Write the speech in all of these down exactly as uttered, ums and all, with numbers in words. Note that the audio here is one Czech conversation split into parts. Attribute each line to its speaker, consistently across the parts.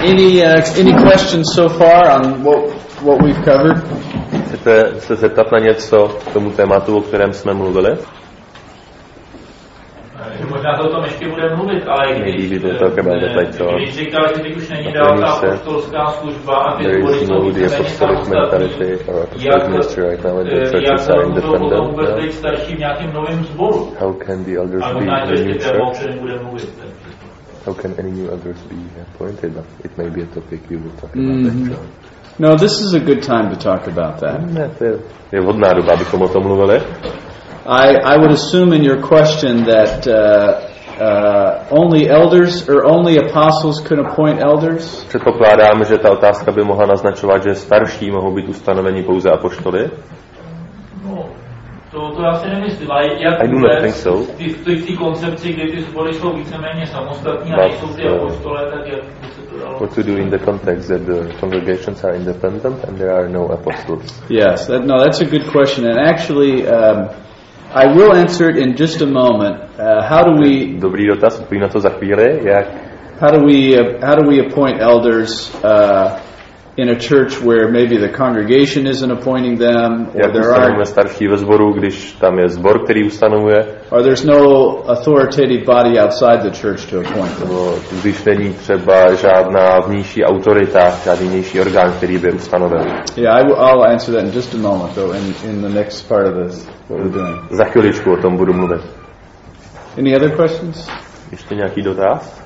Speaker 1: Any uh, any questions so far on what what we've covered?
Speaker 2: Chcete se zeptat na něco k tomu tématu, o kterém jsme mluvili?
Speaker 3: Možná to o tom ještě budeme mluvit, ale když, když říkal, že teď už není dál ta apostolská služba a ty zbory jsou víceméně samostatní, jak, jak se můžou potom vůbec být starší v nějakém novém zboru? A možná to ještě téma, o kterém budeme mluvit.
Speaker 2: How can any new elders be appointed? It may be a topic you will talk about mm-hmm. later.
Speaker 1: No, this is a good time to talk about that.
Speaker 2: Ne, to je, je vhodná doba, abychom o tom mluvili.
Speaker 1: I, I would assume in your question that uh, uh, only elders or only apostles could appoint elders.
Speaker 2: Předpokládám, že ta otázka by mohla naznačovat, že starší mohou být ustanoveni pouze apoštoly.
Speaker 3: No, to, to já si nemyslím, ale jak vůbec ty, ty, ty koncepci, kde ty sbory jsou víceméně samostatní a nejsou ty apoštole, tak jak by se to dalo?
Speaker 2: What to do in the context that the congregations are independent and there are no apostles?
Speaker 1: Yes, that, no, that's a good question, and actually. Um, I will answer it in just a moment. Uh, how do we?
Speaker 2: Dobrý dotaz, odpovím na to za chvíli. Jak?
Speaker 1: How do we? Uh, how do we appoint elders uh, in a church where maybe the congregation isn't appointing them, or
Speaker 2: jak
Speaker 1: there are
Speaker 2: starší ve sboru, když tam je sbor, který ustanovuje?
Speaker 1: Or there's no authoritative body outside the church to appoint them.
Speaker 2: No, když není třeba žádná vnější autorita, žádný vnější orgán, který by ustanovil.
Speaker 1: Yeah, I will, I'll answer that in just a moment, though, in in the next part of this. What we're doing.
Speaker 2: Za chviličku o tom budu mluvit.
Speaker 1: Any other questions?
Speaker 2: Ještě nějaký dotaz?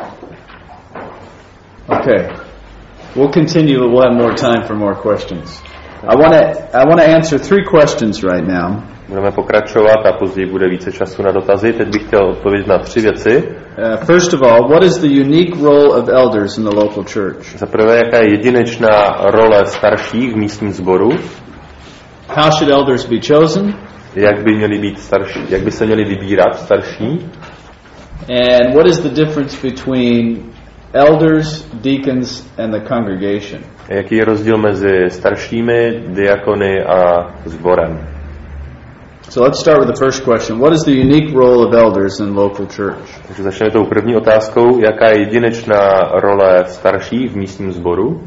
Speaker 1: Okay. We'll continue. We'll have more time for more questions. I want to I want to answer three questions right now.
Speaker 2: Budeme pokračovat a později bude více času na dotazy. Teď bych chtěl odpovědět na tři věci.
Speaker 1: Uh, first of all, what is the unique role of elders in the local church?
Speaker 2: Za prvé, jaká je jedinečná role starších v místním sboru?
Speaker 1: How should elders be chosen?
Speaker 2: Jak by měli být starší? Jak by se měli vybírat starší?
Speaker 1: And what is the difference between elders, deacons and the congregation?
Speaker 2: Jaký je rozdíl mezi staršími, diakony a sborem?
Speaker 1: So let's start with the first question. What is the unique role of elders in local church?
Speaker 2: Takže začneme tou první otázkou. Jaká je jedinečná role starších v místním sboru?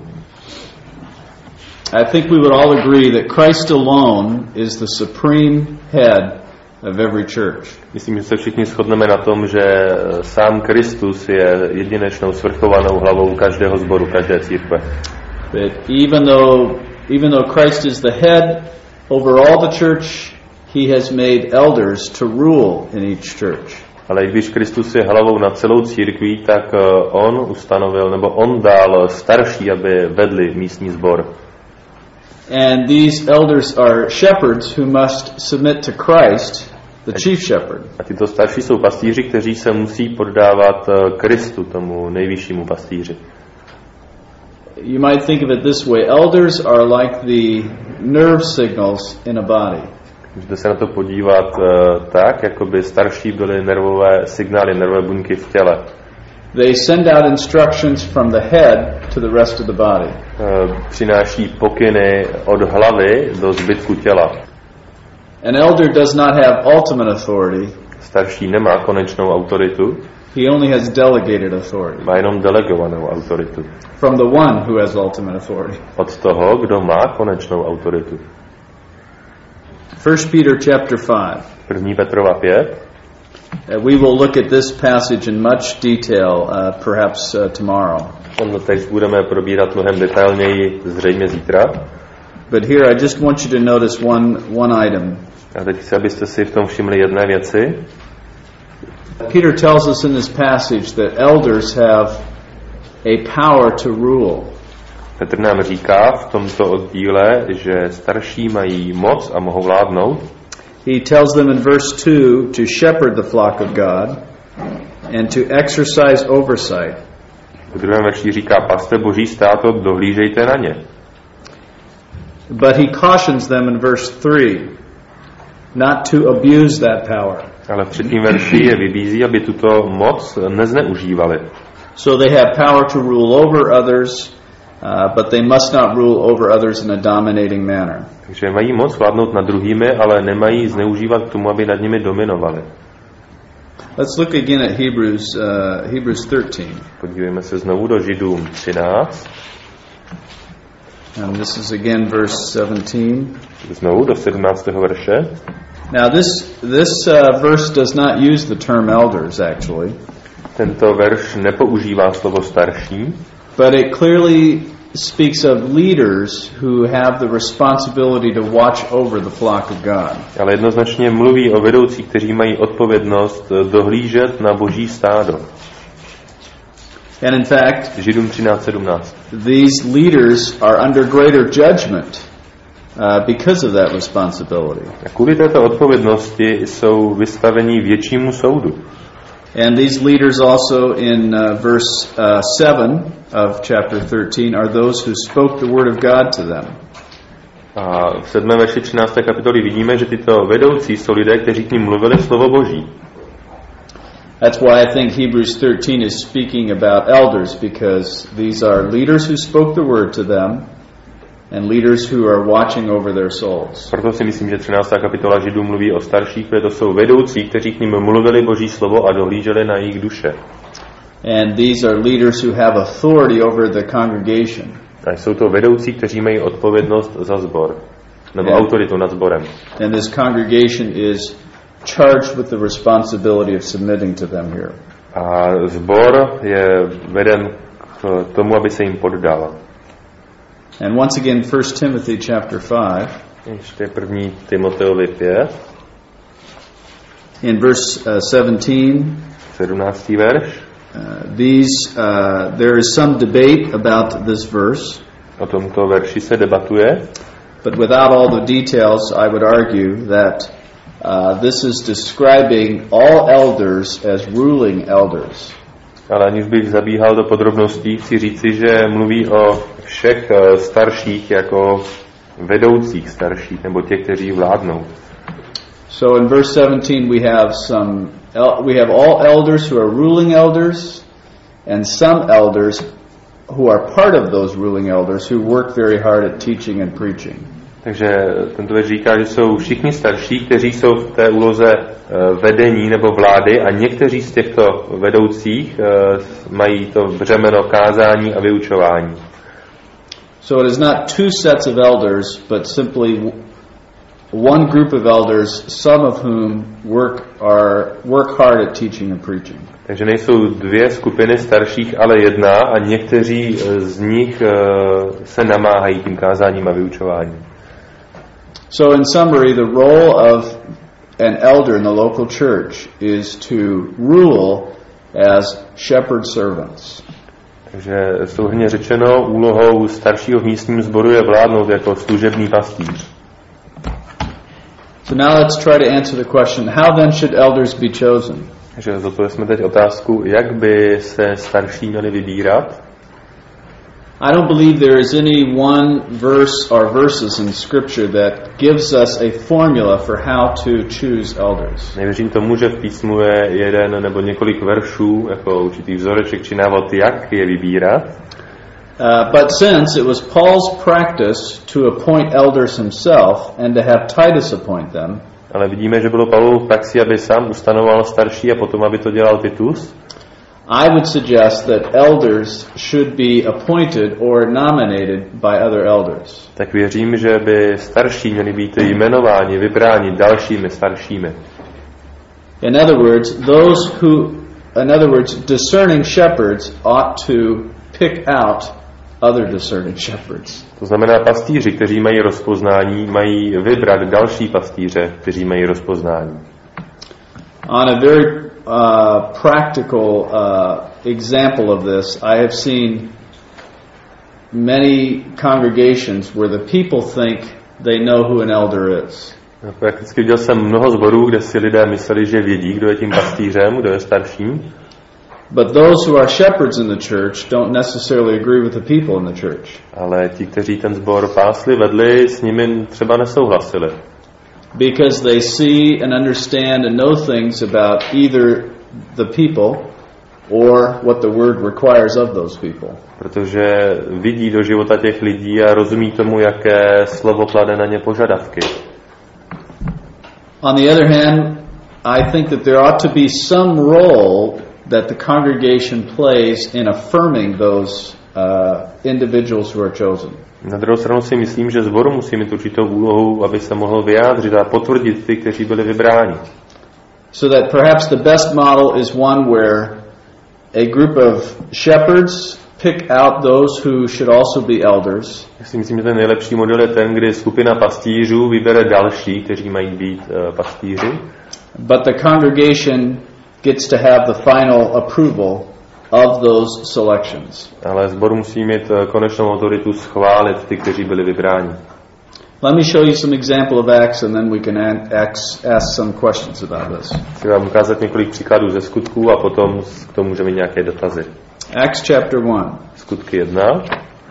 Speaker 1: I think we would all agree that Christ alone is the supreme head of every church.
Speaker 2: Myslím, že se všichni shodneme na tom, že sám Kristus je jedinečnou svrchovanou hlavou každého sboru, každé církve.
Speaker 1: But even though even though Christ is the head over all the church, he has made elders to rule in each church.
Speaker 2: Ale i když Kristus je hlavou nad celou církví, tak on ustanovil, nebo on dal starší, aby vedli místní sbor.
Speaker 1: And these elders are shepherds who must submit to Christ, the chief shepherd.
Speaker 2: A tyto starší jsou pastýři, kteří se musí poddávat Kristu, tomu nejvyššímu pastýři.
Speaker 1: You might think of it this way. Elders are like the nerve signals in a body.
Speaker 2: Můžete se na to podívat uh, tak, jako by starší byly nervové signály, nervové buňky v těle.
Speaker 1: They send out instructions from the head to the rest of the body.
Speaker 2: Uh, přináší pokyny od hlavy do zbytku těla.
Speaker 1: An elder does not have ultimate authority.
Speaker 2: Starší nemá konečnou autoritu.
Speaker 1: He only has delegated authority.
Speaker 2: Má jenom delegovanou autoritu.
Speaker 1: From the one who has ultimate authority.
Speaker 2: Od toho, kdo má konečnou autoritu.
Speaker 1: First Peter chapter five.
Speaker 2: První Petrova pět.
Speaker 1: Uh, we will look at this passage in much detail, uh, perhaps uh, tomorrow.
Speaker 2: Tento text budeme probírat mnohem detailněji, zřejmě zítra.
Speaker 1: But here I just want you to notice one one item.
Speaker 2: A teď chci, abyste si v tom všimli jedné věci.
Speaker 1: Peter tells us in this passage that elders have a power to rule.
Speaker 2: Petr nám říká v tomto oddíle, že starší mají moc a mohou vládnout.
Speaker 1: He tells them in verse two to shepherd the flock of God and to exercise oversight.
Speaker 2: V druhém verši říká, paste boží státo, dohlížejte na ně.
Speaker 1: But he cautions them in verse three not to abuse that power.
Speaker 2: Ale v třetím verši je vybízí, aby tuto moc nezneužívali.
Speaker 1: So they have power to rule over others, uh, but they must not rule over others in a dominating manner.
Speaker 2: Takže mají moc vládnout nad druhými, ale nemají zneužívat k tomu, aby nad nimi dominovali.
Speaker 1: Let's look again at Hebrews, uh, Hebrews thirteen.
Speaker 2: Podívejme se znovu do Židům třináct.
Speaker 1: And this is again verse seventeen.
Speaker 2: Znovu do sedmnáctého verše.
Speaker 1: Now this this uh, verse does not use the term elders actually.
Speaker 2: Tento verš nepoužívá slovo starší.
Speaker 1: But it clearly speaks of leaders who have the responsibility to watch over the flock of God.
Speaker 2: Ale jednoznačně mluví o vedoucích, kteří mají odpovědnost dohlížet na Boží stádo.
Speaker 1: And in fact,
Speaker 2: Židům třináct sedmnáct.
Speaker 1: These leaders are under greater judgment uh, because of that responsibility.
Speaker 2: A kvůli této odpovědnosti jsou vystaveni většímu soudu.
Speaker 1: And these leaders also in uh, verse uh, seven of chapter thirteen are those who spoke the word of God to them.
Speaker 2: A v sedmém verši třinácté kapitoly vidíme, že tyto vedoucí jsou lidé, kteří k nim mluvili slovo Boží.
Speaker 1: That's why I think Hebrews thirteen is speaking about elders, because these are leaders who spoke the word to them and leaders who are watching over their souls.
Speaker 2: Proto si myslím, že třináctá kapitola Židů mluví o starších, protože to jsou vedoucí, kteří k nim mluvili Boží slovo a dohlíželi na jejich duše.
Speaker 1: And these are leaders who have authority over the congregation.
Speaker 2: A jsou to vedoucí, kteří mají odpovědnost za sbor, nebo
Speaker 1: and,
Speaker 2: autoritu nad sborem.
Speaker 1: And this congregation is charged with the responsibility of submitting to them here.
Speaker 2: A sbor je veden k tomu, aby se jim poddal.
Speaker 1: And once again, First Timothy chapter five.
Speaker 2: Ještě první Timoteovi pět.
Speaker 1: In verse uh, seventeen.
Speaker 2: sedmnáctý verš.
Speaker 1: Uh, these uh, there is some debate about this verse.
Speaker 2: O tomto verši se debatuje.
Speaker 1: But without all the details, I would argue that uh, this is describing all elders as ruling elders.
Speaker 2: Ale aniž bych zabíhal do podrobností, chci říci, že mluví o všech uh, starších jako vedoucích starších, nebo těch, kteří vládnou.
Speaker 1: So in verse seventeen we have some el- we have all elders who are ruling elders and some elders who are part of those ruling elders who work very hard at teaching and preaching.
Speaker 2: Takže tento verš říká, že jsou všichni starší, kteří jsou v té úloze uh, vedení nebo vlády a někteří z těchto vedoucích uh, mají to břemeno kázání a vyučování.
Speaker 1: So it is not two sets of elders, but simply one group of elders, some of whom work are work hard at teaching and preaching.
Speaker 2: Takže nejsou dvě skupiny starších, ale jedna a někteří z nich uh, se namáhají tím kázáním a vyučováním.
Speaker 1: So in summary, the role of an elder in the local church is to rule as shepherd servants.
Speaker 2: Takže souhrnně řečeno, úlohou staršího v místním sboru je vládnout jako služebný pastýř.
Speaker 1: So now let's try to answer the question, how then should elders be chosen?
Speaker 2: Takže zodpověděme teď otázku, jak by se starší měli vybírat.
Speaker 1: I don't believe there is any one verse or verses in Scripture that gives us a formula for how to choose elders.
Speaker 2: Nevěřím tomu, že v písmu je jeden nebo několik veršů jako určitý vzoreček či návod, jak je vybírat.
Speaker 1: Uh, but since it was Paul's practice to appoint elders himself and to have Titus appoint them,
Speaker 2: ale vidíme, že bylo Pavlovu praxi, aby sám ustanoval starší a potom, aby to dělal Titus.
Speaker 1: I would suggest that elders should be appointed or nominated by other elders.
Speaker 2: Tak věřím, že by starší měli být jmenováni, vybráni dalšími staršími.
Speaker 1: In other words, those who, in other words, discerning shepherds ought to pick out other discerning shepherds.
Speaker 2: To znamená, pastýři, kteří mají rozpoznání, mají vybrat další pastýře, kteří mají rozpoznání.
Speaker 1: On a very uh, practical uh, example of this, I have seen many congregations where the people think they know who an elder is.
Speaker 2: Prakticky viděl jsem mnoho sborů, kde si lidé mysleli, že vědí, kdo je tím pastýřem, kdo je starším.
Speaker 1: But those who are shepherds in the church don't necessarily agree with the people in the church.
Speaker 2: Ale ti, kteří ten sbor pásli, vedli, s nimi třeba nesouhlasili.
Speaker 1: Because they see and understand and know things about either the people or what the word requires of those people.
Speaker 2: Protože vidí do života těch lidí a rozumí tomu, jaké slovo klade na ně požadavky.
Speaker 1: On the other hand, I think that there ought to be some role that the congregation plays in affirming those uh, individuals who are chosen.
Speaker 2: Na druhou stranu si myslím, že sbor musí mít určitou úlohu, aby se mohl vyjádřit a potvrdit ty, kteří byli vybráni.
Speaker 1: So that perhaps the best model is one where a group of shepherds pick out those who should also be elders.
Speaker 2: Já si myslím, že ten nejlepší model je ten, kdy skupina pastýřů vybere další, kteří mají být uh, pastýři.
Speaker 1: But the congregation gets to have the final approval of those selections.
Speaker 2: Ale sbor musí mít uh, konečnou autoritu schválit ty, kteří byli vybráni.
Speaker 1: Let me show you some example of Acts and then we can ask, ask some questions about this.
Speaker 2: Chci vám ukázat několik příkladů ze skutků a potom k tomu můžeme mít nějaké dotazy.
Speaker 1: Acts chapter one.
Speaker 2: Skutky jedna.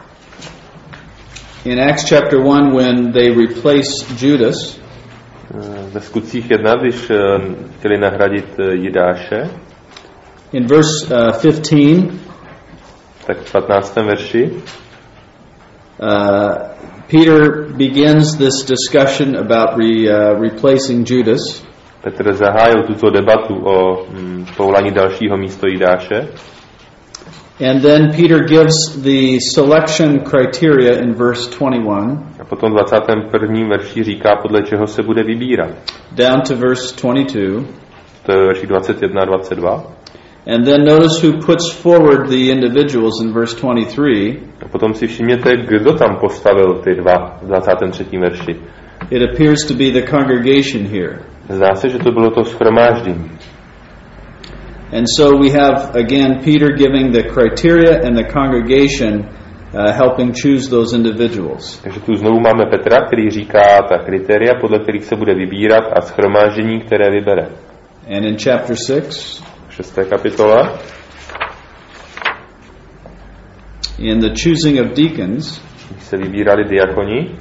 Speaker 1: In Acts chapter one, when they replaced Judas,
Speaker 2: ve skutcích jedna, když uh, chtěli nahradit uh, Jidáše,
Speaker 1: in verse uh, fifteen,
Speaker 2: tak v patnáctém verši,
Speaker 1: uh, Peter begins this discussion about re, uh, replacing Judas.
Speaker 2: Petr zahájil tuto debatu o mm, povolání dalšího místo Jidáše.
Speaker 1: And then Peter gives the selection criteria in verse twenty-one.
Speaker 2: A potom v dvacátém prvním verši říká, podle čeho se bude vybírat.
Speaker 1: Down to verse twenty-two.
Speaker 2: To je verši dvacet jedna a dvacet dva.
Speaker 1: And then notice who puts forward the individuals in verse twenty-three.
Speaker 2: A potom si všimněte, kdo tam postavil ty dva v dvacátém třetím verši.
Speaker 1: It appears to be the congregation here.
Speaker 2: Zdá se, že to bylo to shromáždění.
Speaker 1: And so we have again Peter giving the criteria and the congregation uh, helping choose those individuals.
Speaker 2: Takže tu znovu máme Petra, který říká ta kritéria, podle kterých se bude vybírat, a shromáždění, které vybere.
Speaker 1: And in chapter six,
Speaker 2: šesté kapitole,
Speaker 1: in the choosing of deacons,
Speaker 2: se vybírali diakoni.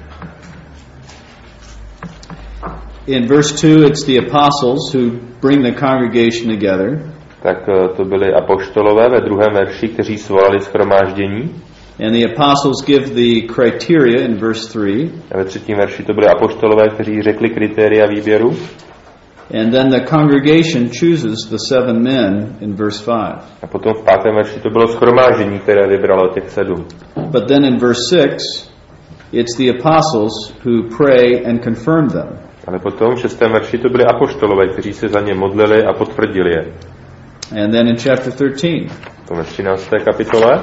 Speaker 1: In verse two, it's the apostles who bring the congregation together.
Speaker 2: Tak to byli apoštolové ve druhém verši, kteří svolali shromáždění.
Speaker 1: And the apostles give the criteria in verse three.
Speaker 2: A ve třetím verši to byli apoštolové, kteří řekli kritéria výběru.
Speaker 1: And then the congregation chooses the seven men in verse five.
Speaker 2: A potom v pátém verši to bylo shromáždění, které vybralo těch sedm.
Speaker 1: But then in verse six, it's the apostles who pray and confirm them.
Speaker 2: Ale potom v šestém verši to byli apoštolové, kteří se za ně modlili a potvrdili je.
Speaker 1: And then in chapter thirteen,
Speaker 2: to ve třinácté kapitole,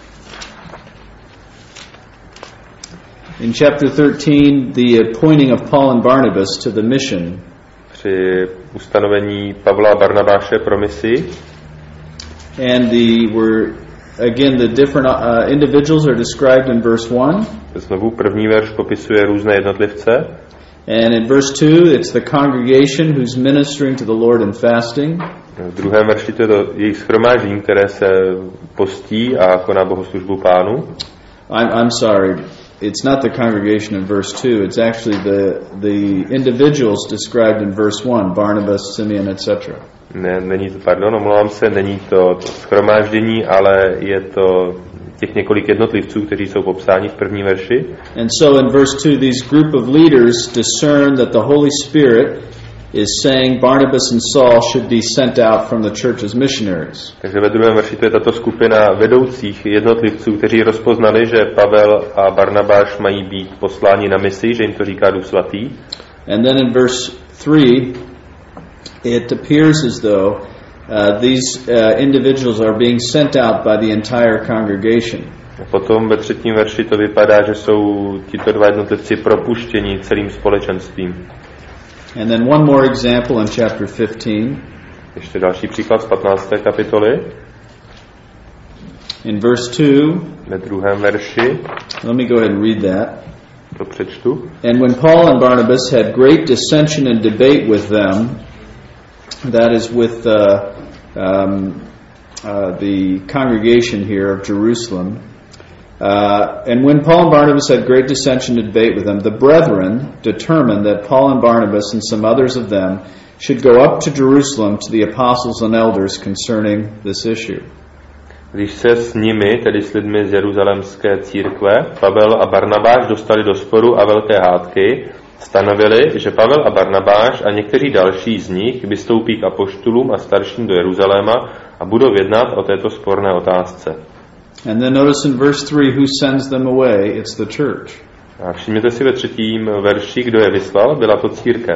Speaker 1: in chapter thirteen, the appointing of Paul and Barnabas to the mission,
Speaker 2: při ustanovení Pavla a Barnabáše pro misi,
Speaker 1: and the were again the different uh, individuals are described in verse one.
Speaker 2: Znovu první verš popisuje různé jednotlivce.
Speaker 1: And in verse two, it's the congregation who's ministering to the Lord in fasting.
Speaker 2: V druhém verši to je to jejich shromáždění, které se postí a koná bohoslužbu Pánu.
Speaker 1: I'm, I'm sorry, it's not the congregation in verse two. It's actually the the individuals described in verse one: Barnabas, Simeon, et cetera.
Speaker 2: Ne, není to, pardon, omlouvám se, není to, to shromáždění, ale je to těch několik jednotlivců, kteří jsou popsáni v prvním verši.
Speaker 1: And so in verse two, these group of leaders discern that the Holy Spirit is saying Barnabas and Saul should be sent out from the church as missionaries.
Speaker 2: Takže ve druhém verši to je tato skupina vedoucích jednotlivců, kteří rozpoznali, že Pavel a Barnabáš mají být posláni na misi, že jim to říká Duch Svatý.
Speaker 1: And then in verse three, it appears as though uh, these uh, individuals are being sent out by the entire congregation.
Speaker 2: A potom ve třetím verši to vypadá, že jsou tito dva jednotlivci propuštěni celým společenstvím.
Speaker 1: And then one more example in chapter fifteen.
Speaker 2: Ještě další příklad z patnácté kapitoly.
Speaker 1: In verse two,
Speaker 2: ve druhém verši,
Speaker 1: let me go ahead and read that.
Speaker 2: To přečtu.
Speaker 1: And when Paul and Barnabas had great dissension and debate with them, that is with uh, um, uh, the congregation here of Jerusalem, Uh, and when Paul and Barnabas had great dissension and debate with them, the brethren determined that Paul and Barnabas and some others of them should go up to Jerusalem to the apostles and elders concerning this issue.
Speaker 2: Když se s nimi, tedy s lidmi z jeruzalemské církve, Pavel a Barnabáš dostali do sporu a velké hádky, Stanovili, že Pavel a Barnabáš a někteří další z nich vystoupí k apoštolům a starším do Jeruzaléma a budou jednat o této sporné otázce.
Speaker 1: And then notice in verse three who sends them away, it's the church.
Speaker 2: A všimněte si ve třetím verši, kdo je vyslal, byla to církev.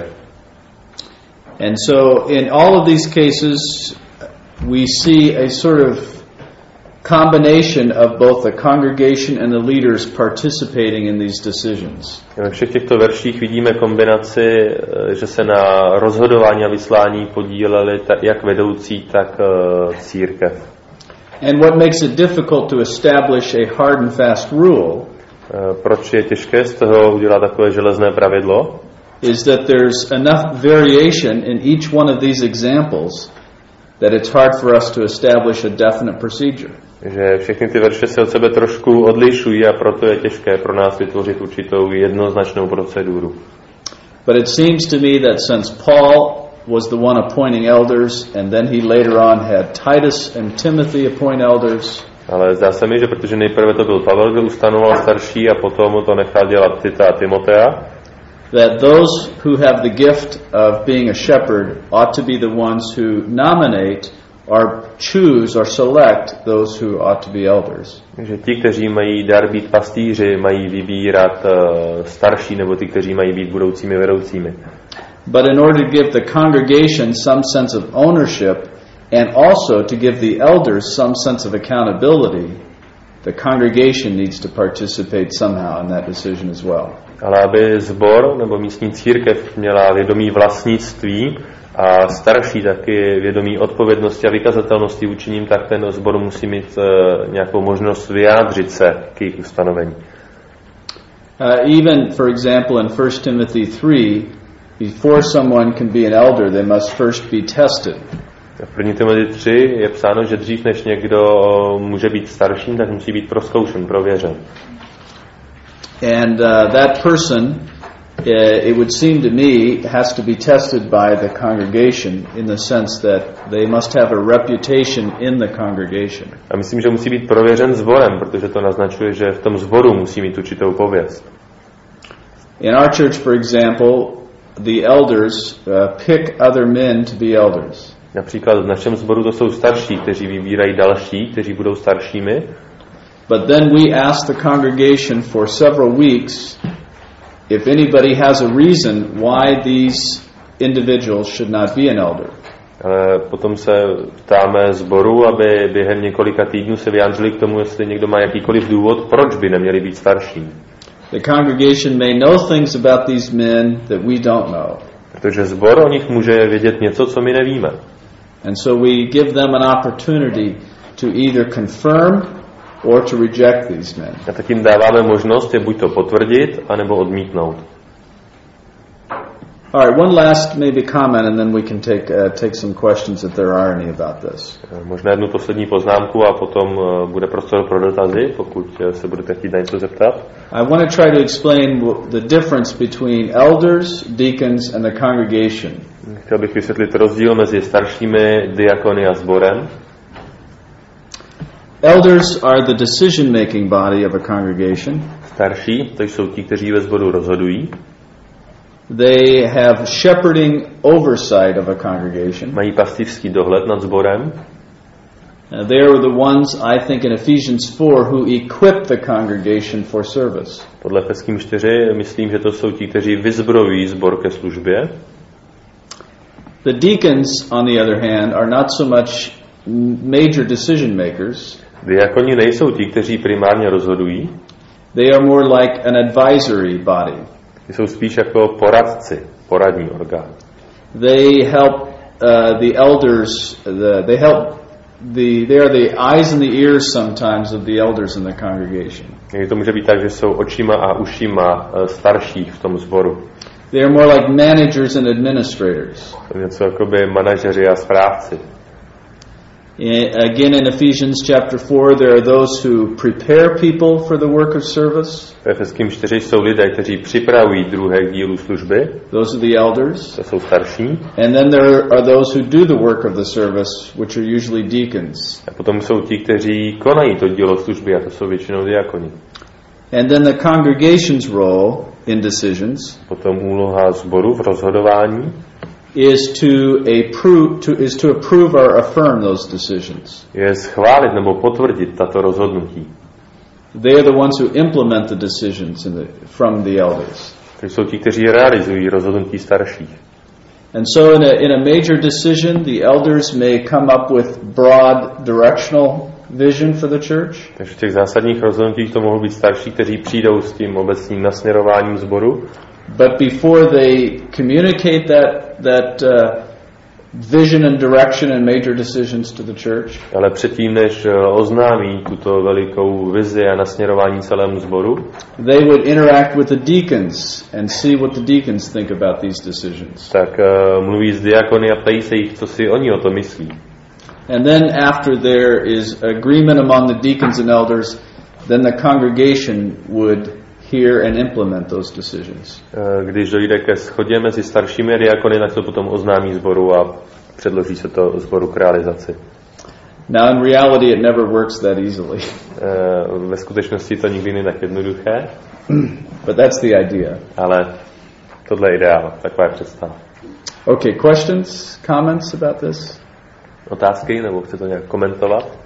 Speaker 1: And so in all of these cases we see a sort of combination of both the congregation and the leaders participating in these decisions.
Speaker 2: Ve všech těchto verších vidíme kombinaci, že se na rozhodování a vyslání podíleli jak vedoucí, tak církev.
Speaker 1: And what makes it difficult to establish a hard and fast rule?
Speaker 2: Proč je těžké z toho udělat takové železné pravidlo?
Speaker 1: Is that there's enough variation in each one of these examples that it's hard for us to establish a definite procedure.
Speaker 2: Že všechny ty verše se od sebe trošku odlišují a proto je těžké pro nás vytvořit určitou jednoznačnou proceduru.
Speaker 1: But it seems to me that since Paul was the one appointing elders and then he later on had Titus and Timothy appoint elders.
Speaker 2: Ale zdá se mi, že protože nejprve to byl Pavel, kdo ustanoval starší a potom mu to nechal dělat Tita a Timotea.
Speaker 1: That those who have the gift of being a shepherd ought to be the ones who nominate or choose or select those who ought to be elders.
Speaker 2: Že ti, kteří mají dar být pastýři, mají vybírat uh, starší, nebo ti, kteří mají být budoucími vedoucími.
Speaker 1: But in order to give the congregation some sense of ownership and also to give the elders some sense of accountability, the congregation needs to participate somehow in that decision as well.
Speaker 2: Ale aby sbor nebo místní církev měla vědomí vlastnictví a starší taky vědomí odpovědnosti a vykazatelnosti vůči nim, tak ten sbor musí mít uh, nějakou možnost vyjádřit se k jejich ustanovení.
Speaker 1: Uh, even, for example, in First Timothy three, before someone can be an elder, they must first be tested.
Speaker 2: V první Timothy tři je psáno, že dřív než někdo může být starším, tak musí být prozkoušen, prověřen.
Speaker 1: And uh, that person, uh, it would seem to me, has to be tested by the congregation in the sense that they must have a reputation in the congregation.
Speaker 2: A myslím, že musí být prověřen sborem, protože to naznačuje, že v tom sboru musí mít určitou pověst.
Speaker 1: In our church, for example, the elders uh, pick other men to be elders.
Speaker 2: Například v našem sboru to jsou starší, kteří vybírají další, kteří budou staršími.
Speaker 1: But then we ask the congregation for several weeks if anybody has a reason why these individuals should not be an elder.
Speaker 2: Ale potom se ptáme sboru, aby během několika týdnů se vyjádřili k tomu, jestli někdo má jakýkoliv důvod, proč by neměli být starší.
Speaker 1: The congregation may know things about these men that we don't know.
Speaker 2: Protože sbor o nich může vědět něco, co my nevíme.
Speaker 1: And so we give them an opportunity to either confirm or to reject these men.
Speaker 2: A tak jim dáváme možnost je buď to potvrdit, anebo odmítnout.
Speaker 1: All right, one last maybe comment and then we can take uh, take some questions if there are any about this.
Speaker 2: Možná jednu poslední poznámku a potom uh, bude prostor pro dotazy, pokud se budete chtít na něco zeptat.
Speaker 1: I want to try to explain the difference between elders, deacons and the congregation.
Speaker 2: Chtěl bych vysvětlit rozdíl mezi staršími, diakony a sborem.
Speaker 1: Elders are the decision-making body of a congregation.
Speaker 2: Starší, to jsou ti, kteří ve sboru rozhodují.
Speaker 1: They have shepherding oversight of a congregation.
Speaker 2: Mají pastýřský dohled nad sborem.
Speaker 1: Uh, they are the ones, I think, in Ephesians four, who equip the congregation for service.
Speaker 2: Podle Efeským čtyři myslím, že to jsou ti, kteří vyzbrojují sbor ke službě.
Speaker 1: The deacons, on the other hand, are not so much major decision makers.
Speaker 2: Diakoni nejsou ti, kteří primárně rozhodují.
Speaker 1: They are more like an advisory body.
Speaker 2: Jsou spíš jako poradci, poradní orgán.
Speaker 1: They help uh, the elders. The, they help the. They are the eyes and the ears sometimes of the elders in the congregation.
Speaker 2: Někdy to může být tak, že jsou očima a ušima starších v tom sboru.
Speaker 1: They are more like managers and administrators.
Speaker 2: Něco jako by manažeři a správci.
Speaker 1: Again in Ephesians chapter four, there are those who prepare people for the work of service.
Speaker 2: V Efeským čtyři jsou lidé, kteří připravují druhé k dílu služby.
Speaker 1: Those are the elders.
Speaker 2: To jsou starší.
Speaker 1: And then there are those who do the work of the service, which are usually deacons.
Speaker 2: A potom jsou ti, kteří konají to dílo služby, a to jsou většinou diakoni.
Speaker 1: And then the congregation's role in decisions
Speaker 2: potom úloha sboru v rozhodování
Speaker 1: is to approve to is to approve or affirm those decisions.
Speaker 2: Je schválit nebo potvrdit tato rozhodnutí.
Speaker 1: They are the ones who implement the decisions in the, from the elders.
Speaker 2: To jsou ti, kteří realizují rozhodnutí starších.
Speaker 1: And so in a in a major decision, the elders may come up with broad directional vision for the church.
Speaker 2: Takže v těch zásadních rozhodnutích to mohou být starší, kteří přijdou s tím obecným nasměrováním sboru.
Speaker 1: But before they communicate that that uh, vision and direction and major decisions to the church,
Speaker 2: ale předtím, než oznámí tuto velikou vizi a nasměrování celému sboru,
Speaker 1: they would interact with the deacons and see what the deacons think about these decisions.
Speaker 2: Tak uh, mluví s diakony a ptají se jich, co si oni o to myslí.
Speaker 1: And then after there is agreement among the deacons and elders, then the congregation would hear and implement those decisions.
Speaker 2: Když dojde ke shodě mezi staršími a diakony, tak to potom oznámí sboru a předloží se to sboru k realizaci.
Speaker 1: Now in reality it never works that easily.
Speaker 2: Ve skutečnosti to nikdy není tak jednoduché.
Speaker 1: But that's the idea.
Speaker 2: Ale tohle je ideál, taková je představa.
Speaker 1: Okay, questions, comments about this?
Speaker 2: Otázky, nebo chce to nějak komentovat?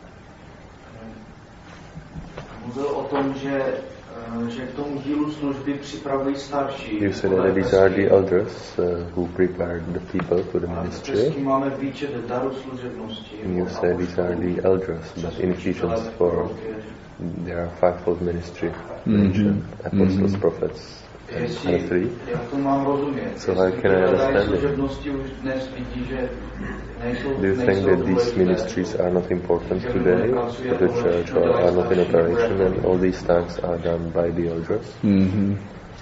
Speaker 4: Mluvil o tom, že že k tomu dílu služby připravují starší.
Speaker 2: You said that these are the elders uh, who prepared the people for the ministry.
Speaker 4: Máme výčet darů služebnosti.
Speaker 2: And you said these are the elders, but in Ephesians four there are fivefold ministry mentioned: apostles, mm-hmm. prophets, and three.
Speaker 4: Jak to mám rozumět?
Speaker 2: So how can I understand
Speaker 4: služebnosti už dnes vidí, že
Speaker 2: do you think that these ministries are not important today for the church, or are not in operation, and all these tasks are done by the elders?
Speaker 1: Mm-hmm.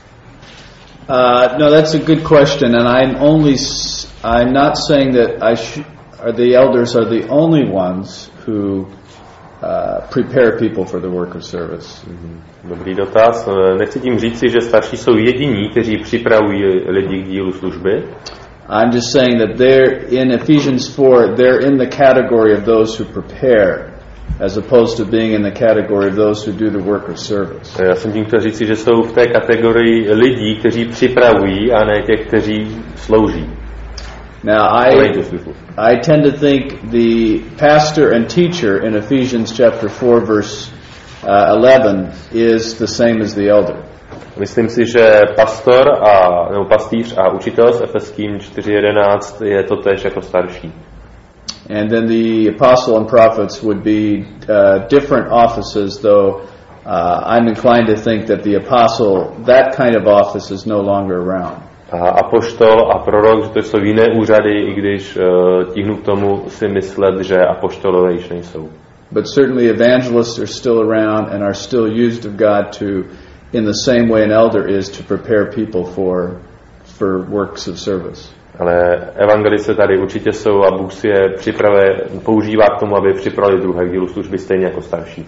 Speaker 1: Uh, no, that's a good question, and I'm only s- I'm not saying that I sh- are the elders are the only ones who uh, prepare people for the work of service.
Speaker 2: Mm-hmm. Dobrý dotaz. Nechci tím říci, že starší jsou jediní, kteří připravují lidi k dílu služby.
Speaker 1: I'm just saying that they're in Ephesians four, they're in the category of those who prepare, as opposed to being in the category of those who do the work of service.
Speaker 2: Já jsem tím chtěl říci, že jsou v té kategorii lidí, kteří připravují, a ne těch, kteří slouží.
Speaker 1: Now I I tend to think the pastor and teacher in Ephesians chapter four verse uh, eleven is the same as the elder.
Speaker 2: Myslím si, že pastor a nebo pastýř a učitel s Efeským čtyři jedenáct je to též jako starší.
Speaker 1: And then the apostle and prophets would be uh, different offices, though uh, I'm inclined to think that the apostle, that kind of office is no longer around.
Speaker 2: A apoštol a prorok, že to jsou jiné úřady, i když uh, tíhnu k tomu si myslet, že apoštolové již nejsou.
Speaker 1: But certainly evangelists are still around and are still used of God to, in the same way an elder is, to prepare people for for works of service.
Speaker 2: Ale evangelisté tady určitě jsou a Bůh si je připravuje, používá k tomu, aby připravili druhé k dílu služby stejně jako starší.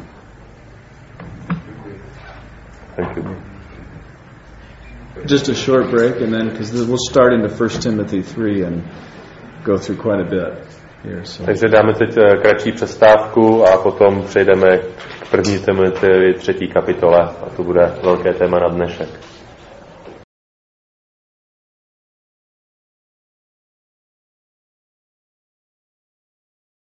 Speaker 2: Thank you.
Speaker 1: Just a short break, and then because we'll start into First Timothy three and go through quite a bit here. So.
Speaker 2: Takže dáme teď kratší přestávku a potom přejdeme k první Timoteovi třetí kapitole a to bude velké téma na dnešek.